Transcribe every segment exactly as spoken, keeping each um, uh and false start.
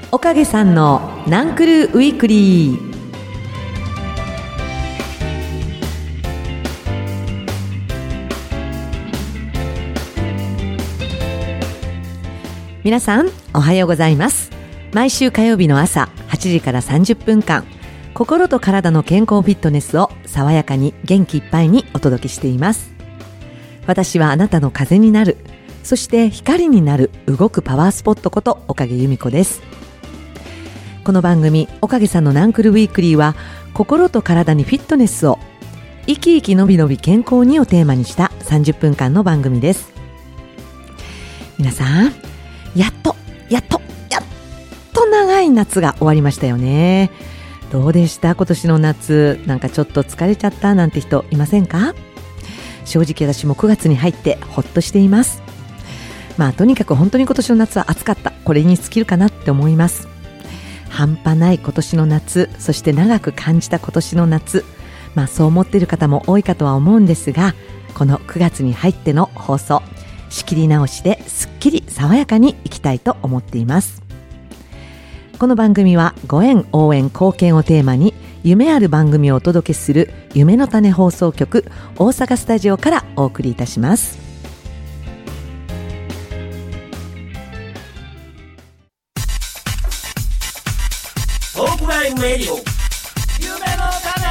おかげさんのナンクルウィークリー。皆さんおはようございます。毎週火曜日の朝はちじからさんじゅっぷんかん、心と体の健康フィットネスを爽やかに元気いっぱいにお届けしています。私はあなたの風になる、そして光になる動くパワースポットことおかげ由美子です。この番組おかげさんのナンクルウィークリーは、心と体にフィットネスを生き生きのびのび健康にをテーマにしたさんじゅっぷんかんの番組です。皆さん、やっとやっとやっと長い夏が終わりましたよね。どうでした今年の夏？なんかちょっと疲れちゃったなんて人いませんか？正直私もくがつに入ってほっとしています。まあとにかく本当に今年の夏は暑かった、これに尽きるかなって思います。半端ない今年の夏、そして長く感じた今年の夏、まあそう思っている方も多いかとは思うんですが、このくがつに入っての放送、仕切り直しですっきり爽やかにいきたいと思っています。この番組はご縁、応援、貢献をテーマに夢ある番組をお届けする夢の種放送局大阪スタジオからお送りいたします。 トークライブレディオ夢の種。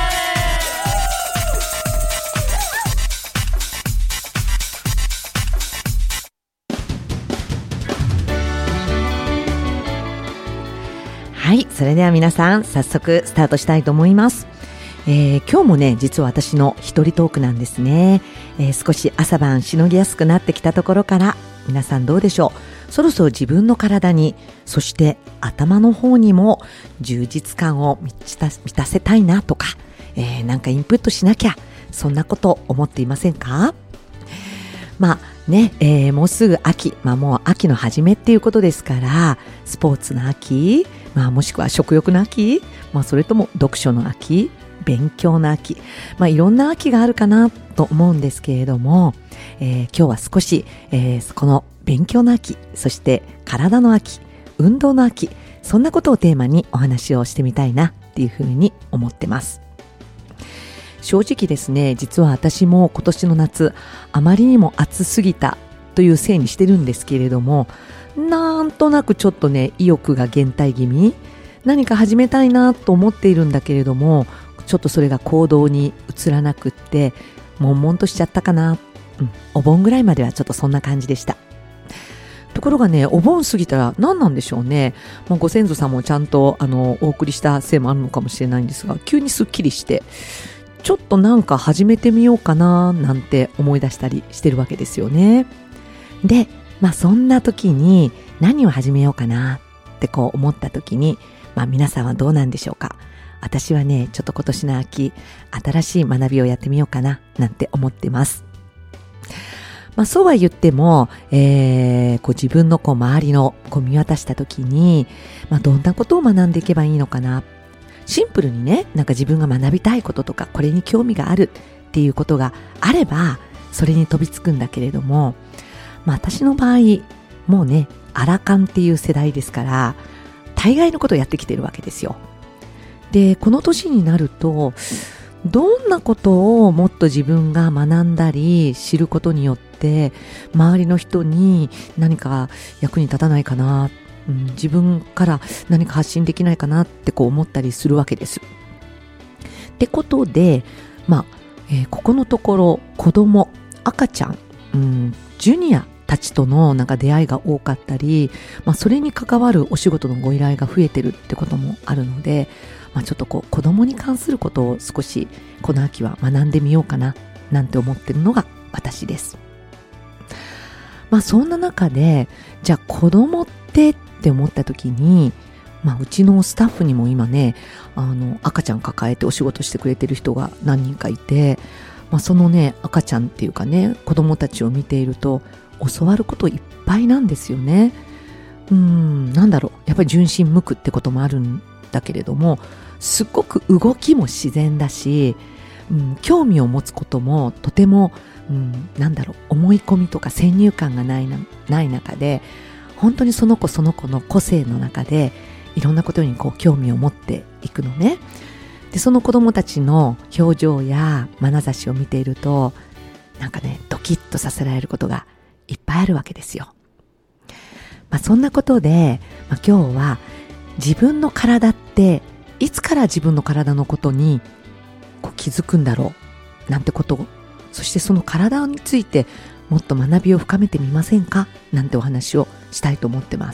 はい、それでは皆さん早速スタートしたいと思います。えー、今日もね、実は私の一人トークなんですね。えー、少し朝晩しのぎやすくなってきたところから、皆さんどうでしょう。そろそろ自分の体に、そして頭の方にも充実感を満た、満たせたいなとか、えー、なんかインプットしなきゃ、そんなこと思っていませんか？まあね、えー、もうすぐ秋、まあもう秋の初めっていうことですから、スポーツの秋、まあもしくは食欲の秋、まあそれとも読書の秋、勉強の秋、まあいろんな秋があるかなと思うんですけれども、えー、今日は少し、えー、この勉強の秋、そして体の秋、運動の秋、そんなことをテーマにお話をしてみたいなっていうふうに思ってます。正直ですね、実は私も今年の夏あまりにも暑すぎたというせいにしてるんですけれども、なんとなくちょっとね、意欲が減退気味、何か始めたいなと思っているんだけれども、ちょっとそれが行動に移らなくって、悶々としちゃったかな、うん、お盆ぐらいまではちょっとそんな感じでした。ところがね、お盆過ぎたら何なんでしょうね、まあ、ご先祖さんもちゃんとあのお送りしたせいもあるのかもしれないんですが、急にすっきりして、ちょっとなんか始めてみようかななんて思い出したりしてるわけですよね。で、まあそんな時に何を始めようかなってこう思った時に、まあ皆さんはどうなんでしょうか。私はね、ちょっと今年の秋、新しい学びをやってみようかななんて思ってます。まあそうは言っても、えー、こう自分のこう周りのこう見渡した時に、まあどんなことを学んでいけばいいのかな。シンプルにね、なんか自分が学びたいこととか、これに興味があるっていうことがあれば、それに飛びつくんだけれども、まあ私の場合、もうね、アラカンっていう世代ですから、大概のことをやってきてるわけですよ。で、この年になると、どんなことをもっと自分が学んだり知ることによって、周りの人に何か役に立たないかな、うん、自分から何か発信できないかなってこう思ったりするわけです。ってことで、まあ、えー、ここのところ子供、赤ちゃん、うん、ジュニアたちとのなんか出会いが多かったり、まあ、それに関わるお仕事のご依頼が増えてるってこともあるので、まあ、ちょっとこう子供に関することを少しこの秋は学んでみようかななんて思ってるのが私です。まあそんな中で、じゃあ子供ってって思った時に、まあうちのスタッフにも今ね、あの赤ちゃん抱えてお仕事してくれてる人が何人かいて、まあそのね赤ちゃんっていうかね、子供たちを見ていると教わることいっぱいなんですよね。うーん、なんだろう、やっぱり純真無垢ってこともあるんだけれども、すごく動きも自然だし、うん、興味を持つこともとても、うん、なんだろう、思い込みとか先入観がないな、ない中で、本当にその子その子の個性の中でいろんなことにこう興味を持っていくのね。でその子供たちの表情や眼差しを見ていると、なんかねドキッとさせられることがいっぱいあるわけですよ。まあ、そんなことで、まあ、今日は自分の体っていつから自分の体のことにこう気づくんだろうなんてことを、そしてその体についてもっと学びを深めてみませんかなんてお話をしたいと思ってます。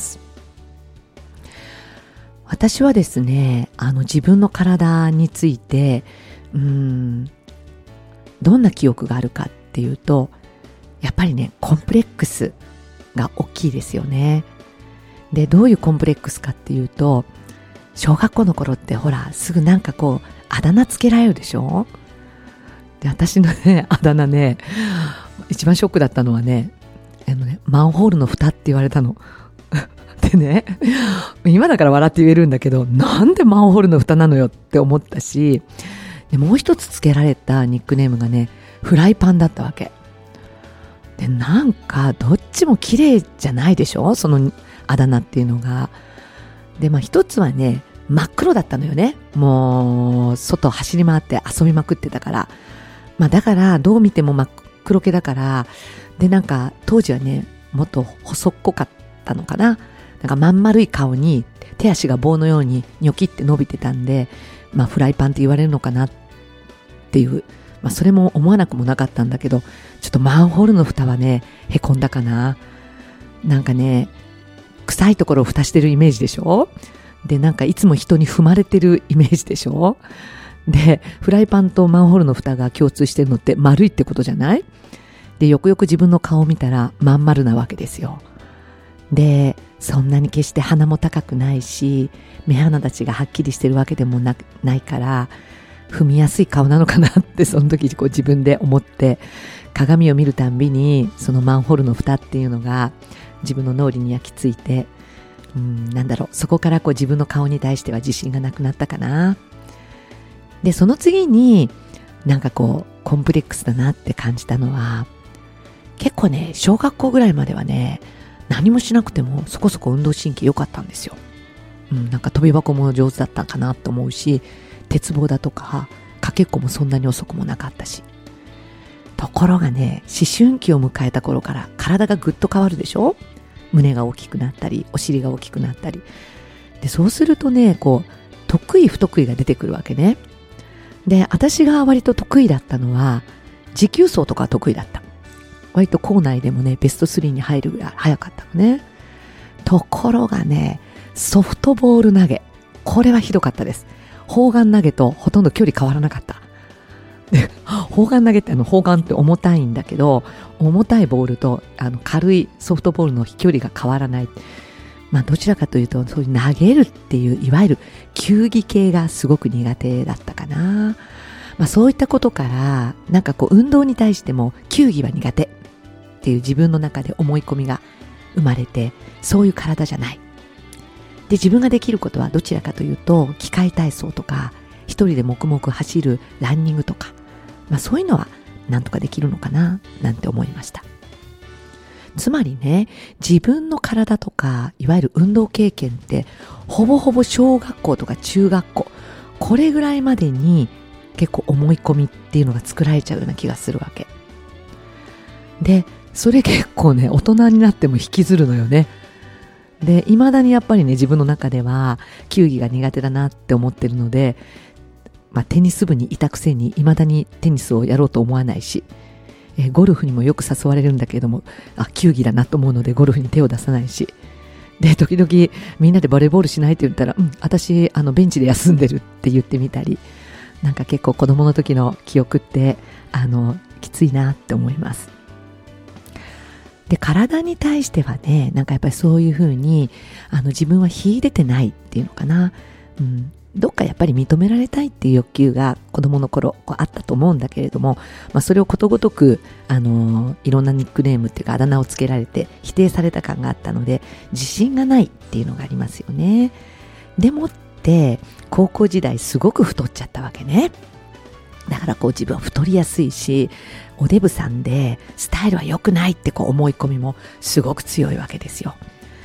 私はですね、あの自分の体についてうーんどんな記憶があるかっていうと、やっぱりねコンプレックスが大きいですよね。でどういうコンプレックスかっていうと、小学校の頃ってほらすぐなんかこうあだ名つけられるでしょ。で私のねあだ名ね、一番ショックだったのはね、あのねマンホールの蓋って言われたのでね、今だから笑って言えるんだけど、なんでマンホールの蓋なのよって思ったし、でもう一つつけられたニックネームがねフライパンだったわけで、なんかどっちも綺麗じゃないでしょ、そのあだ名っていうのが。でまあ一つはね真っ黒だったのよね。もう外走り回って遊びまくってたから、まあだからどう見ても真っ黒系だから、でなんか当時はねもっと細っこかったのかな、なんかまん丸い顔に手足が棒のようにニョキって伸びてたんで、まあフライパンって言われるのかなっていう、まあそれも思わなくもなかったんだけど、ちょっとマンホールの蓋はねへこんだかな。なんかね臭いところを蓋してるイメージでしょ。でなんかいつも人に踏まれてるイメージでしょ。でフライパンとマンホールの蓋が共通してるのって丸いってことじゃない。でよくよく自分の顔を見たらまん丸なわけですよ。でそんなに決して鼻も高くないし、目鼻立ちがはっきりしてるわけでも な, ないから踏みやすい顔なのかなってその時こう自分で思って、鏡を見るたんびにそのマンホールの蓋っていうのが自分の脳裏に焼き付いて、うん、なんだろう、そこからこう自分の顔に対しては自信がなくなったかな。でその次になんかこうコンプレックスだなって感じたのは、結構ね小学校ぐらいまではね何もしなくてもそこそこ運動神経良かったんですよ。うん、なんか飛び箱も上手だったかなと思うし、鉄棒だとかかけっこもそんなに遅くもなかったし。ところがね思春期を迎えた頃から体がぐっと変わるでしょ。胸が大きくなったりお尻が大きくなったりで、そうするとねこう得意不得意が出てくるわけね。で私が割と得意だったのは持久走とか得意だった。割と校内でもねベストスリーに入るぐらい早かったのね。ところがねソフトボール投げ、これはひどかったです。砲丸投げとほとんど距離変わらなかった。で砲丸投げってあの砲丸って重たいんだけど、重たいボールとあの軽いソフトボールの飛距離が変わらない。まあどちらかというとそういう投げるっていういわゆる球技系がすごく苦手だったかな。まあそういったことからなんかこう運動に対しても球技は苦手っていう自分の中で思い込みが生まれて、そういう体じゃない。で自分ができることはどちらかというと器械体操とか一人で黙々走るランニングとか、まあそういうのはなんとかできるのかななんて思いました。つまりね自分の体とかいわゆる運動経験ってほぼほぼ小学校とか中学校これぐらいまでに結構思い込みっていうのが作られちゃうような気がするわけで、それ結構ね大人になっても引きずるのよね。で未だにやっぱりね自分の中では球技が苦手だなって思ってるので、まあ、テニス部にいたくせに未だにテニスをやろうと思わないし、えー、ゴルフにもよく誘われるんだけれども、あ球技だなと思うのでゴルフに手を出さないし、で時々みんなでバレーボールしないって言ったら、うん私あのベンチで休んでるって言ってみたり、なんか結構子供の時の記憶ってあのきついなって思います。で体に対してはねなんかやっぱりそういうふうにあの自分は秀でてないっていうのかな、うん、どっかやっぱり認められたいっていう欲求が子供の頃こうあったと思うんだけれども、まあ、それをことごとく、あのー、いろんなニックネームっていうかあだ名をつけられて否定された感があったので自信がないっていうのがありますよね。でもって高校時代すごく太っちゃったわけね。だからこう自分は太りやすいしおデブさんでスタイルは良くないってこう思い込みもすごく強いわけですよ。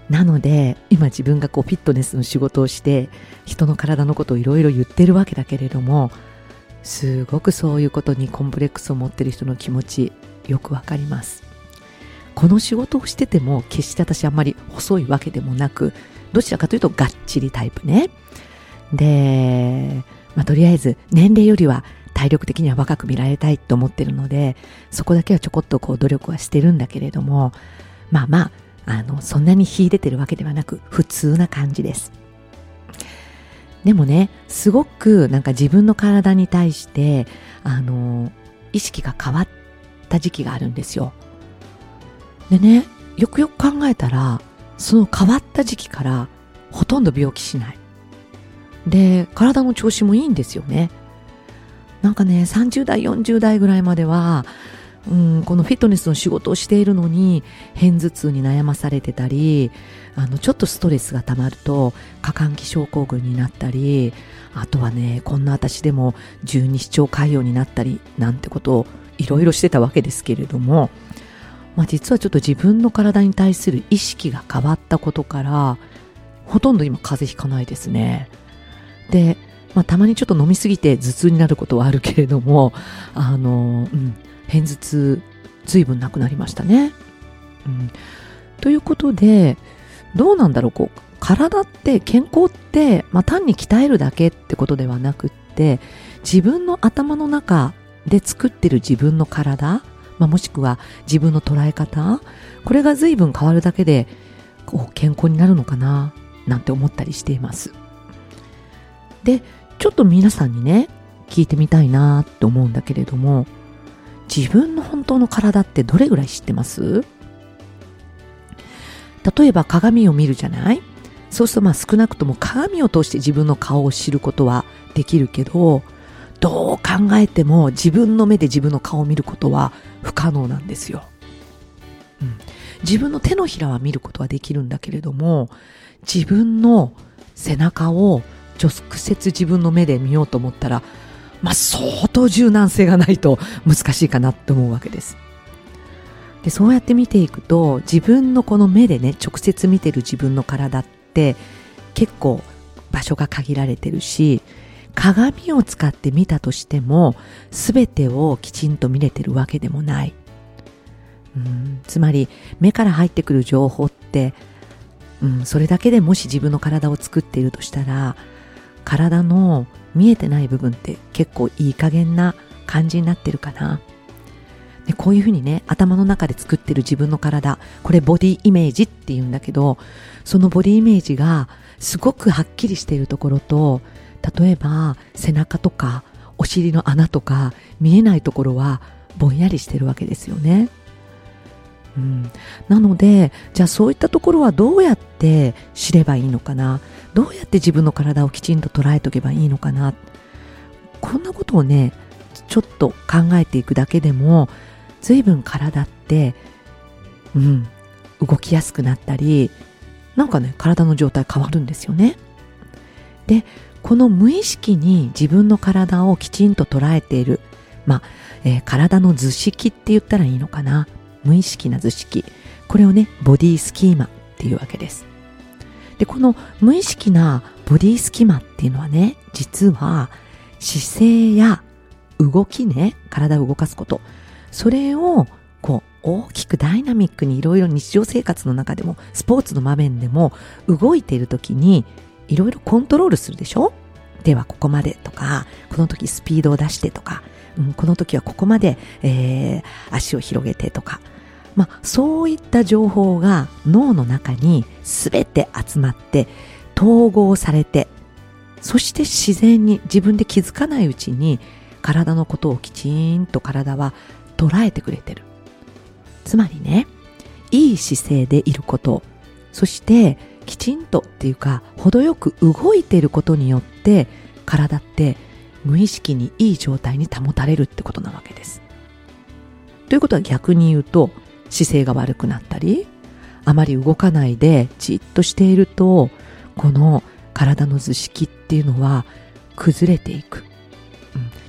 なので今自分がこうフィットネスの仕事をして人の体のことをいろいろ言ってるわけだけれども、すごくそういうことにコンプレックスを持ってる人の気持ちよくわかります。この仕事をしてても決して私あんまり細いわけでもなく、どちらかというとがっちりタイプね。で、まあ、とりあえず年齢よりは体力的には若く見られたいと思ってるので、そこだけはちょこっとこう努力はしてるんだけれども、まあまあ、あのそんなに秀でてるわけではなく普通な感じです。でもね、すごくなんか自分の体に対してあの意識が変わった時期があるんですよ。でね、よくよく考えたら、その変わった時期からほとんど病気しない。で、体の調子もいいんですよね。なんかね、さんじゅう代、よんじゅう代ぐらいまでは、うん、このフィットネスの仕事をしているのに、片頭痛に悩まされてたり、あの、ちょっとストレスが溜まると、過換気症候群になったり、あとはね、こんな私でも十二指腸潰瘍になったり、なんてことをいろいろしてたわけですけれども、まあ、実はちょっと自分の体に対する意識が変わったことから、ほとんど今風邪ひかないですね。で、まあ、たまにちょっと飲みすぎて頭痛になることはあるけれども、あの、うん、片頭痛ずいぶんなくなりましたね。うん、ということで、どうなんだろう、こう、体って健康って、まあ、単に鍛えるだけってことではなくって、自分の頭の中で作ってる自分の体、まあ、もしくは自分の捉え方、これが随分変わるだけでこう健康になるのかななんて思ったりしています。で、ちょっと皆さんにね聞いてみたいなと思うんだけれども、自分の本当の体ってどれぐらい知ってます？例えば鏡を見るじゃない？そうするとまあ少なくとも鏡を通して自分の顔を知ることはできるけど、どう考えても自分の目で自分の顔を見ることは不可能なんですよ。うん、自分の手のひらは見ることはできるんだけれども、自分の背中を直接自分の目で見ようと思ったら、まあ相当柔軟性がないと難しいかなって思うわけです。で、そうやって見ていくと、自分のこの目でね、直接見てる自分の体って結構場所が限られてるし、鏡を使って見たとしても全てをきちんと見れてるわけでもない。うん、つまり目から入ってくる情報って、うん、それだけでもし自分の体を作っているとしたら、体の見えてない部分って結構いい加減な感じになってるかな。で、こういうふうにね、頭の中で作ってる自分の体、これボディイメージって言うんだけど、そのボディイメージがすごくはっきりしているところと、例えば背中とかお尻の穴とか見えないところはぼんやりしてるわけですよね。うん、なので、じゃあそういったところはどうやって知ればいいのかな、どうやって自分の体をきちんと捉えておけばいいのかな、こんなことをねちょっと考えていくだけでも随分体って、うん、動きやすくなったり、なんかね体の状態変わるんですよね。で、この無意識に自分の体をきちんと捉えている、まあ、えー、体の図式って言ったらいいのかな、無意識な図式、これをねボディスキーマっていうわけです。で、この無意識なボディスキマっていうのはね、実は姿勢や動きね、体を動かすこと、それをこう大きくダイナミックにいろいろ日常生活の中でもスポーツの場面でも動いているときにいろいろコントロールするでしょ。ではここまでとか、この時スピードを出してとか、うん、この時はここまで、えー、足を広げてとか、まあ、そういった情報が脳の中にすべて集まって統合されて、そして自然に自分で気づかないうちに体のことをきちんと体は捉えてくれてる。つまりね、いい姿勢でいること、そしてきちんとっていうか程よく動いていることによって体って無意識にいい状態に保たれるってことなわけです。ということは逆に言うと、姿勢が悪くなったり、あまり動かないでじっとしていると、この体の図式っていうのは崩れていく、うん、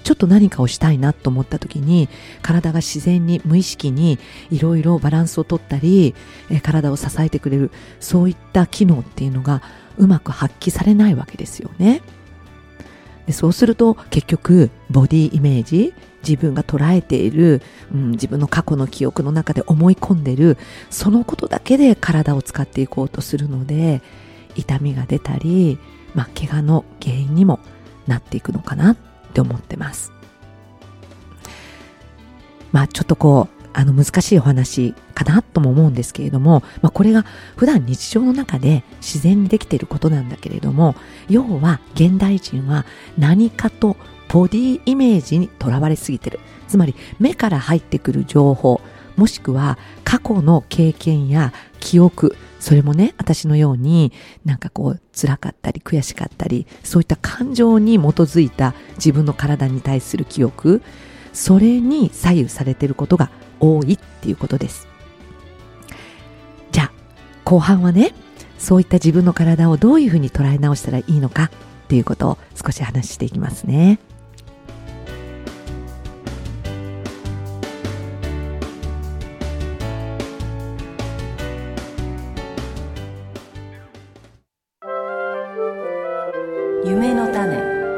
ちょっと何かをしたいなと思った時に、体が自然に無意識にいろいろバランスをとったり、え体を支えてくれる、そういった機能っていうのがうまく発揮されないわけですよね。でそうすると結局ボディイメージ、自分が捉えている、うん、自分の過去の記憶の中で思い込んでいるそのことだけで体を使っていこうとするので、痛みが出たり、まあ、怪我の原因にもなっていくのかなって思ってます。まあちょっとこうあの難しいお話かなとも思うんですけれども、まあ、これが普段日常の中で自然にできていることなんだけれども、要は現代人は何かとボディイメージにとらわれすぎてる。つまり目から入ってくる情報、もしくは過去の経験や記憶、それもね、私のようになんかこう辛かったり悔しかったり、そういった感情に基づいた自分の体に対する記憶、それに左右されていることが多いっていうことです。じゃあ後半はね、そういった自分の体をどういうふうに捉え直したらいいのかっていうことを少し話していきますね。夢の種。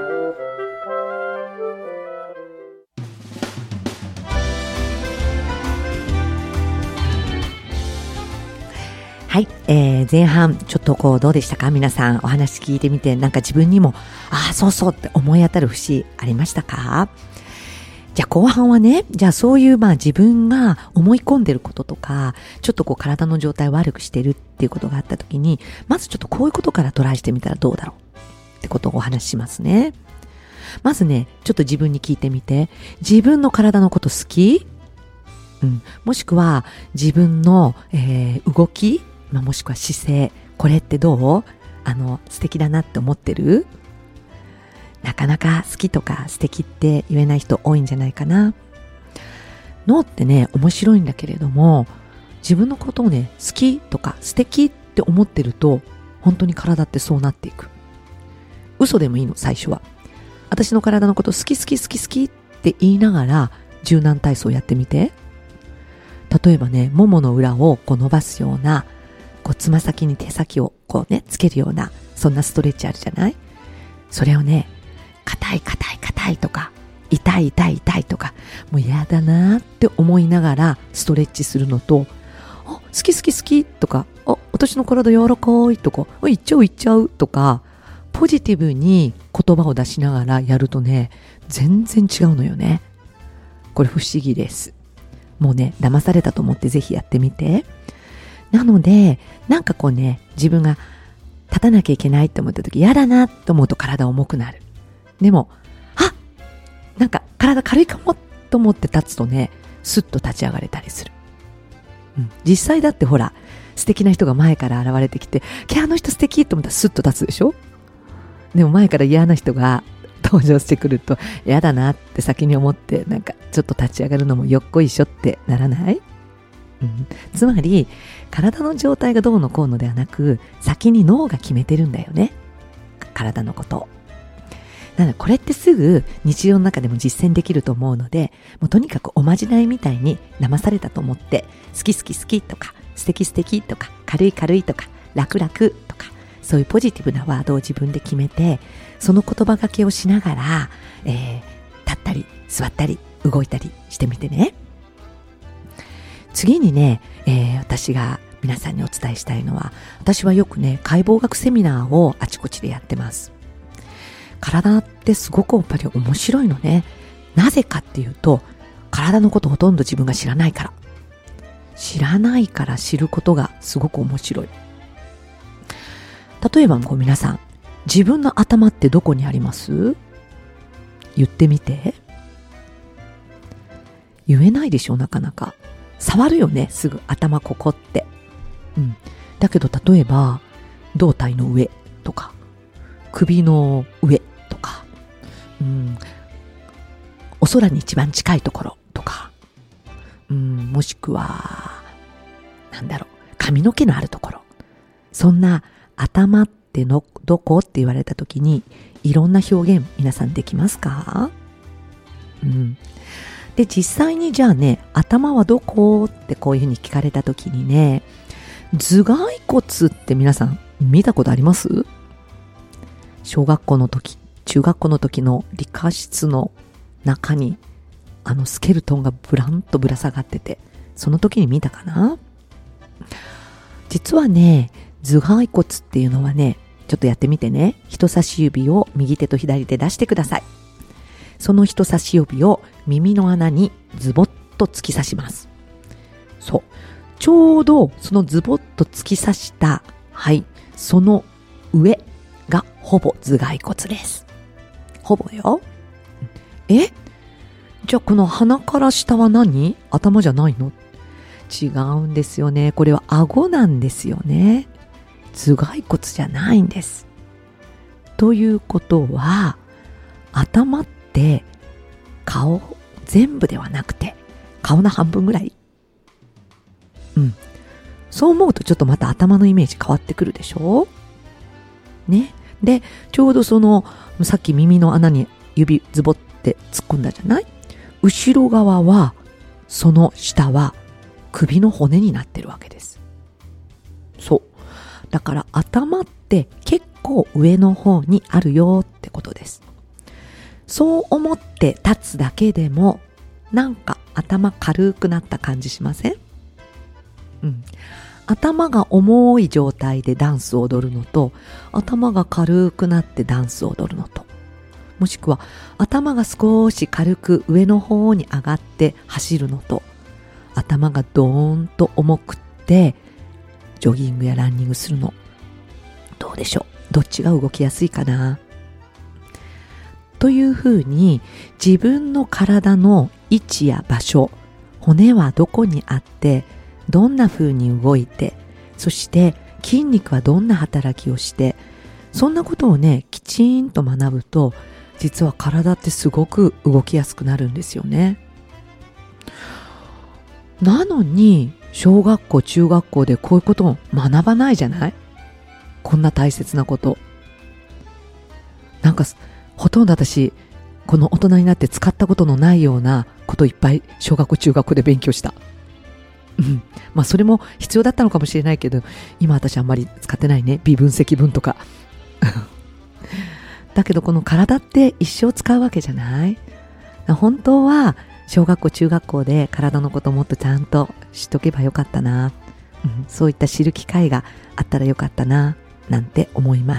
はい、えー、前半ちょっとこうどうでしたか？皆さんお話聞いてみて、なんか自分にもああそうそうって思い当たる節ありましたか？じゃあ後半はね、じゃあそういうまあ自分が思い込んでることとか、ちょっとこう体の状態を悪くしてるっていうことがあった時に、まずちょっとこういうことからトライしてみたらどうだろうってことをお話ししますね。まずね、ちょっと自分に聞いてみて、自分の体のこと好き？うん、もしくは自分の、えー、動き、まあ、もしくは姿勢、これってどう？あの素敵だなって思ってる？なかなか好きとか素敵って言えない人多いんじゃないかな。脳ってね、面白いんだけれども、自分のことをね、好きとか素敵って思ってると、本当に体ってそうなっていく。嘘でもいいの、最初は。私の体のこと好き好き好き好きって言いながら柔軟体操やってみて。例えばね、ももの裏をこう伸ばすような、こうつま先に手先をこうね、つけるような、そんなストレッチあるじゃない？それをね、硬い硬い硬いとか、痛い痛い痛いとか、もう嫌だなって思いながらストレッチするのと、あ、好き好き好きとか、あ、私の体柔らかいとか、あ、いっちゃういっちゃうとか、ポジティブに言葉を出しながらやるとね、全然違うのよね。これ不思議です。もうね、騙されたと思ってぜひやってみて。なので、なんかこうね、自分が立たなきゃいけないって思った時、嫌だなと思うと体重くなる。でも、あ、なんか体軽いかもと思って立つとね、スッと立ち上がれたりする。うん、実際だってほら、素敵な人が前から現れてきて、きゃあの人素敵と思ったらスッと立つでしょ？でも前から嫌な人が登場してくると、嫌だなって先に思って、なんかちょっと立ち上がるのもよっこいしょってならない？うん、つまり、体の状態がどうのこうのではなく、先に脳が決めてるんだよね。体のことを。なのでこれってすぐ日常の中でも実践できると思うので、もうとにかくおまじないみたいに騙されたと思って、好き好き好きとか、素敵素敵とか、軽い軽いとか、楽々とか、そういうポジティブなワードを自分で決めて、その言葉がけをしながら、えー、立ったり座ったり動いたりしてみてね。次にね、えー、私が皆さんにお伝えしたいのは、私はよくね、解剖学セミナーをあちこちでやってます。体ってすごくやっぱり面白いのね。なぜかっていうと、体のことほとんど自分が知らないから。知らないから知ることがすごく面白い。例えばこう皆さん、自分の頭ってどこにあります？言ってみて。言えないでしょ、なかなか。触るよね、すぐ頭ここって。うん。だけど例えば、胴体の上とか、首の上とか、うん、お空に一番近いところとか、うん、もしくは、なんだろう、髪の毛のあるところ。そんな頭ってのどこって言われたときに、いろんな表現皆さんできますか？ うん。で、実際にじゃあね、頭はどこってこういうふうに聞かれたときにね、頭蓋骨って皆さん見たことあります？小学校の時、中学校の時の理科室の中にあのスケルトンがブランとぶら下がってて、その時に見たかな？実はね、頭蓋骨っていうのはね、ちょっとやってみてね。人差し指を右手と左手出してください。その人差し指を耳の穴にズボッと突き刺します。そう。ちょうどそのズボッと突き刺した、はい、その上がほぼ頭蓋骨です。ほぼよ。え？じゃあこの鼻から下は何？頭じゃないの？違うんですよね。これは顎なんですよね。頭蓋骨じゃないんです。ということは、頭って顔全部ではなくて顔の半分ぐらい。うん。そう思うとちょっとまた頭のイメージ変わってくるでしょ？ね。で、ちょうどそのさっき耳の穴に指ズボって突っ込んだじゃない？後ろ側は、その下は首の骨になってるわけです。そう。だから頭って結構上の方にあるよってことです。そう思って立つだけでもなんか頭軽くなった感じしません？うん。頭が重い状態でダンスを踊るのと、頭が軽くなってダンスを踊るのと、もしくは頭が少し軽く上の方に上がって走るのと、頭がドーンと重くってジョギングやランニングするの、どうでしょう？どっちが動きやすいかな？というふうに自分の体の位置や場所、骨はどこにあってどんなふうに動いて、そして筋肉はどんな働きをして、そんなことをねきちんと学ぶと、実は体ってすごく動きやすくなるんですよね。なのに小学校中学校でこういうことを学ばないじゃない？こんな大切なこと。なんかほとんど私この大人になって使ったことのないようなこといっぱい小学校中学校で勉強した。うん、まあそれも必要だったのかもしれないけど、今私あんまり使ってないね。微分積分とかだけどこの体って一生使うわけじゃない？本当は小学校中学校で体のことをもっとちゃんと知っとけばよかったな、うん、そういった知る機会があったらよかったななんて思います。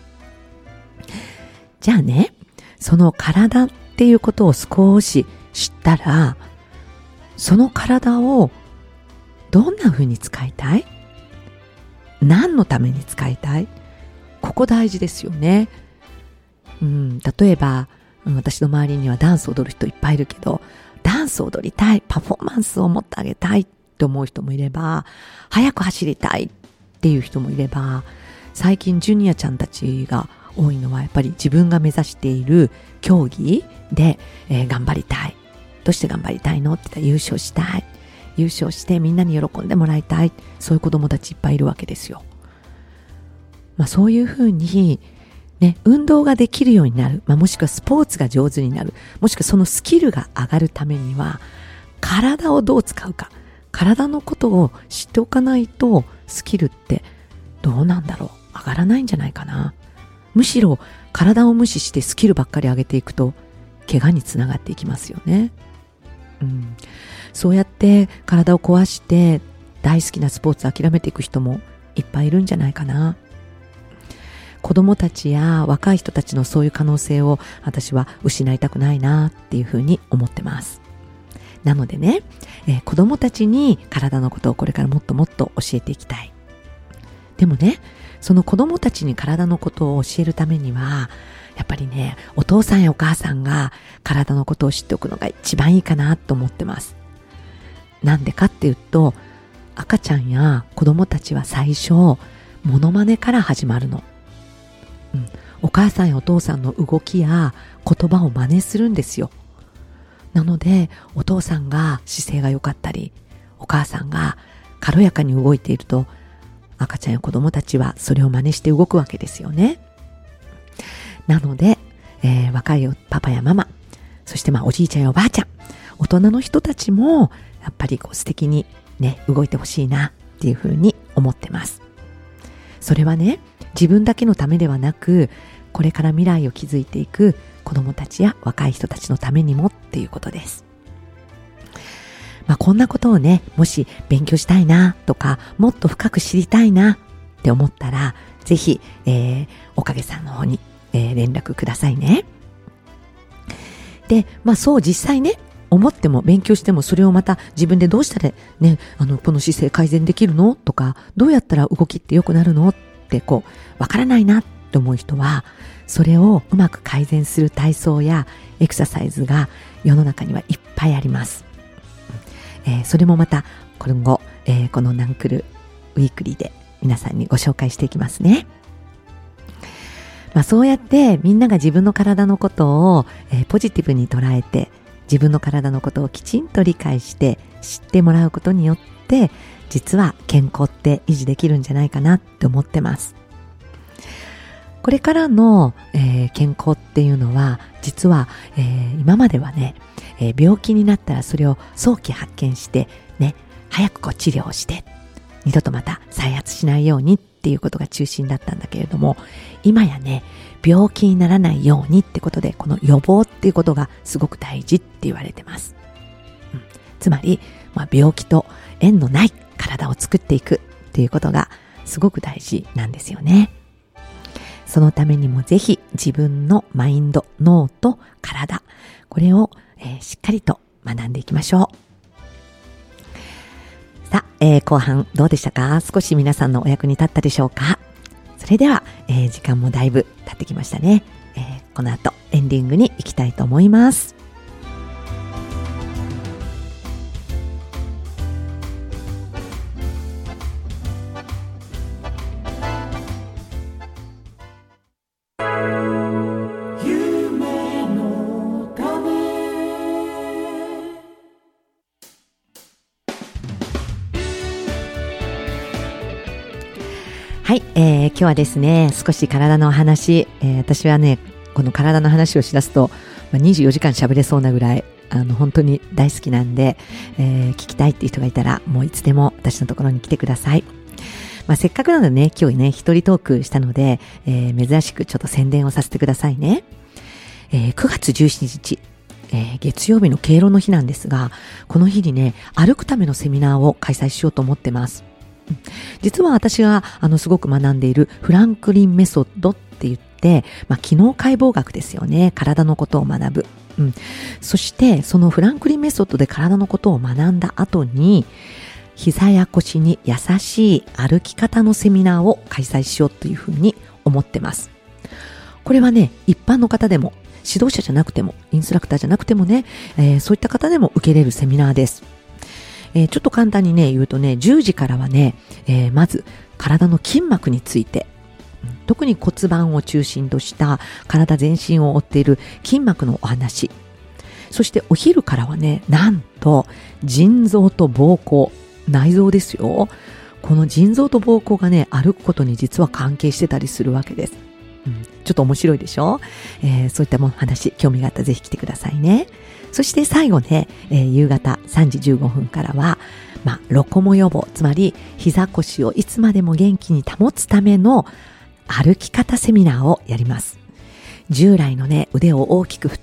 じゃあね、その体っていうことを少し知ったら、その体をどんな風に使いたい？何のために使いたい？ここ大事ですよね。うん、例えば、私の周りにはダンスを踊る人いっぱいいるけど、ダンスを踊りたい、パフォーマンスを持ってあげたいって思う人もいれば、速く走りたいっていう人もいれば、最近ジュニアちゃんたちが多いのはやっぱり自分が目指している競技で、えー、頑張りたい。どうして頑張りたいのって言ったら優勝したい。優勝してみんなに喜んでもらいたい。そういう子供たちいっぱいいるわけですよ。まあそういうふうにね、運動ができるようになる、まあ、もしくはスポーツが上手になる、もしくはそのスキルが上がるためには体をどう使うか、体のことを知っておかないとスキルってどうなんだろう、上がらないんじゃないかな。むしろ体を無視してスキルばっかり上げていくと怪我につながっていきますよね。うん、そうやって体を壊して大好きなスポーツを諦めていく人もいっぱいいるんじゃないかな。子供たちや若い人たちのそういう可能性を私は失いたくないなっていうふうに思ってます。なのでね、えー、子供たちに体のことをこれからもっともっと教えていきたい。でもね、その子供たちに体のことを教えるためには、やっぱりね、お父さんやお母さんが体のことを知っておくのが一番いいかなと思ってます。なんでかっていうと、赤ちゃんや子供たちは最初、モノマネから始まるの。うん、お母さんやお父さんの動きや言葉を真似するんですよ。なのでお父さんが姿勢が良かったり、お母さんが軽やかに動いていると、赤ちゃんや子供たちはそれを真似して動くわけですよね。なので、えー、若いパパやママ、 そしてまあおじいちゃんやおばあちゃん、大人の人たちもやっぱりこう素敵にね動いてほしいなっていうふうに思ってます。それはね、自分だけのためではなく、これから未来を築いていく子どもたちや若い人たちのためにもっていうことです。まあ、こんなことをね、もし勉強したいなとか、もっと深く知りたいなって思ったら、ぜひ、えー、おかげさんの方に、えー、連絡くださいね。で、まあそう実際ね、思っても勉強してもそれをまた自分でどうしたらね、あの、この姿勢改善できるのとか、どうやったら動きって良くなるのってこう、わからないなって思う人は、それをうまく改善する体操やエクササイズが世の中にはいっぱいあります。えー、それもまた今後、えー、このナンクルウィークリーで皆さんにご紹介していきますね。まあそうやってみんなが自分の体のことを、えー、ポジティブに捉えて、自分の体のことをきちんと理解して知ってもらうことによって、実は健康って維持できるんじゃないかなって思ってます。これからの、えー、健康っていうのは実は、えー、今まではね、えー、病気になったらそれを早期発見してね、早くこう治療をして二度とまた再発しないようにっていうことが中心だったんだけれども、今やね、病気にならないようにってことで、この予防っていうことがすごく大事って言われてます。うん、つまり、まあ、病気と縁のない体を作っていくっていうことがすごく大事なんですよね。そのためにもぜひ自分のマインド、脳と体、これを、えー、しっかりと学んでいきましょう。さあ、えー、後半どうでしたか？少し皆さんのお役に立ったでしょうか？それでは、えー、時間もだいぶ経ってきましたね。えー、この後エンディングに行きたいと思います。はい、えー、今日はですね、少し体の話、えー、私はね、この体の話をしだすと、まあ、にじゅうよじかん喋れそうなぐらい、あの、本当に大好きなんで、えー、聞きたいっていう人がいたら、もういつでも私のところに来てください。まあ、せっかくなのでね、今日ね、一人トークしたので、えー、珍しくちょっと宣伝をさせてくださいね。えー、くがつじゅうしちにち、えー、月曜日の敬老の日なんですが、この日にね、歩くためのセミナーを開催しようと思ってます。実は私があのすごく学んでいるフランクリンメソッドって言って、まあ、機能解剖学ですよね。体のことを学ぶ。うん、そしてそのフランクリンメソッドで体のことを学んだ後に、膝や腰に優しい歩き方のセミナーを開催しようというふうに思ってます。これはね、一般の方でも指導者じゃなくてもインストラクターじゃなくてもね、えー、そういった方でも受けれるセミナーです。えー、ちょっと簡単にね言うとね、じゅうじからはね、えー、まず体の筋膜について、特に骨盤を中心とした体全身を覆っている筋膜のお話。そしてお昼からはね、なんと腎臓と膀胱、内臓ですよ。この腎臓と膀胱がね、歩くことに実は関係してたりするわけです。うん、ちょっと面白いでしょ、えー、そういったも話、興味があったらぜひ来てくださいね。そして最後ね、えー、夕方さんじじゅうごふんからは、まあ、ロコモ予防、つまり膝腰をいつまでも元気に保つための歩き方セミナーをやります。従来のね、腕を大きく振って、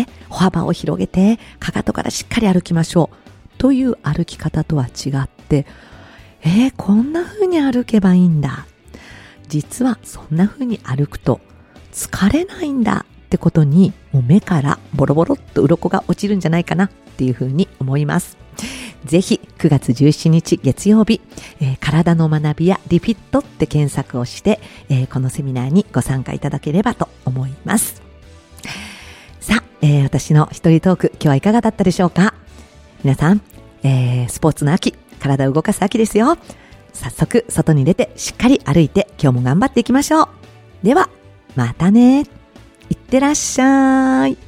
歩幅を広げて、かかとからしっかり歩きましょう。という歩き方とは違って、えー、こんな風に歩けばいいんだ。実はそんな風に歩くと疲れないんだってことに、もう目からボロボロっと鱗が落ちるんじゃないかなっていう風に思います。ぜひくがつじゅうしちにち月曜日、えー、体の学びやリフィットって検索をして、えー、このセミナーにご参加いただければと思います。さあ、えー、私の一人トーク、今日はいかがだったでしょうか。皆さん、えー、スポーツの秋、体を動かす秋ですよ。早速外に出てしっかり歩いて今日も頑張っていきましょう。ではまたね。いってらっしゃい。